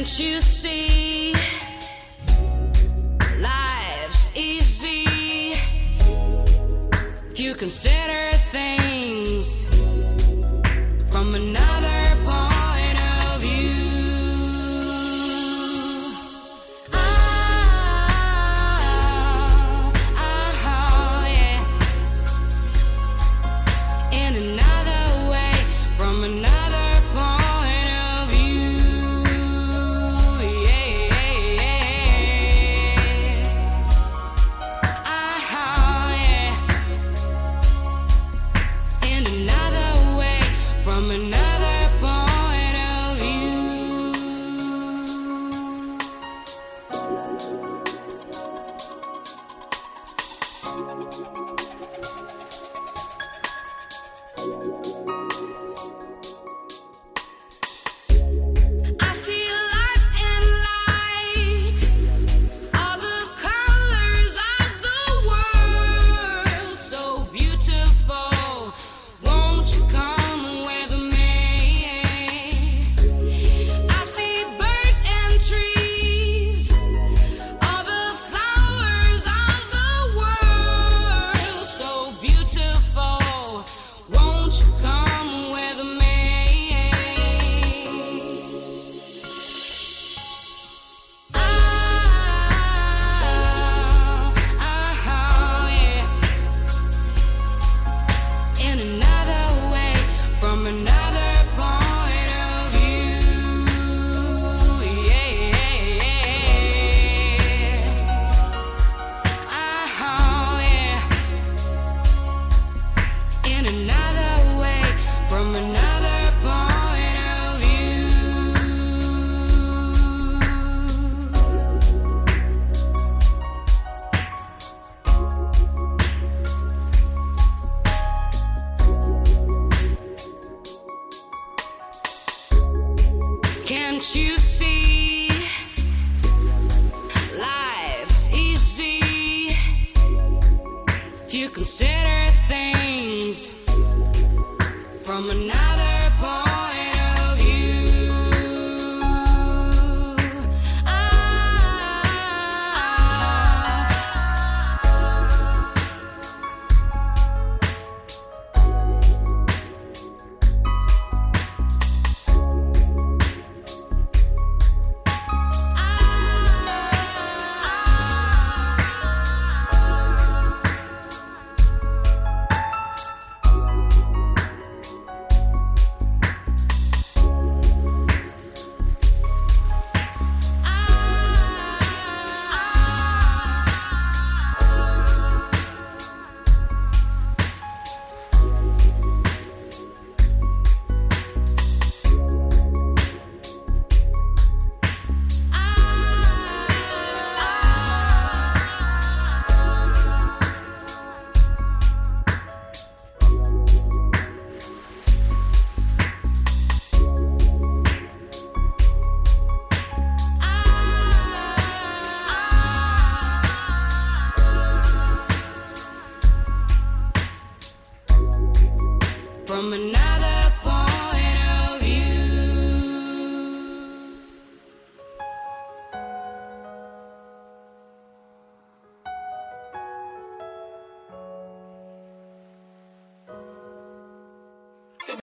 Can't you see life's easy if you consider things from another point of view? Yeah. In another way, from another point of view. In another way, from another point of view. I see life and light, all the colors of the world, so beautiful. Won't you come with me? I see birds and trees, all the flowers of the world, so beautiful. Won't you come with me? Yeah. In another way, from another point of view. Yeah. In another way, from another point of view. Can't you see life's easy if you consider things from another